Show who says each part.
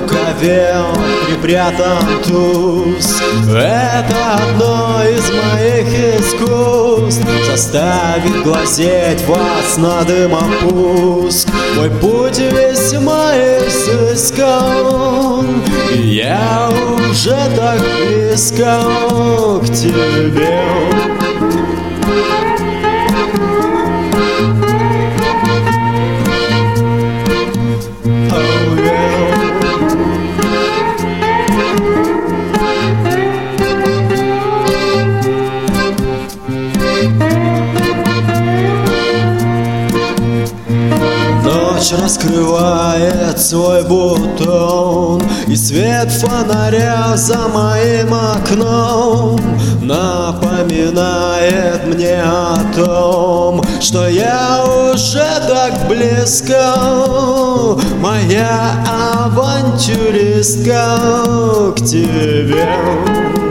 Speaker 1: рукаве припрятан туз. Это одно из моих искусств — заставить глазеть вас на дымопуск. Мой путь весьма изыскан, и я уже так близко к тебе. Ночь раскрывает свой бутон, и свет фонаря за моим окном напоминает мне о том, что я уже так близко, моя авантюристка, к тебе.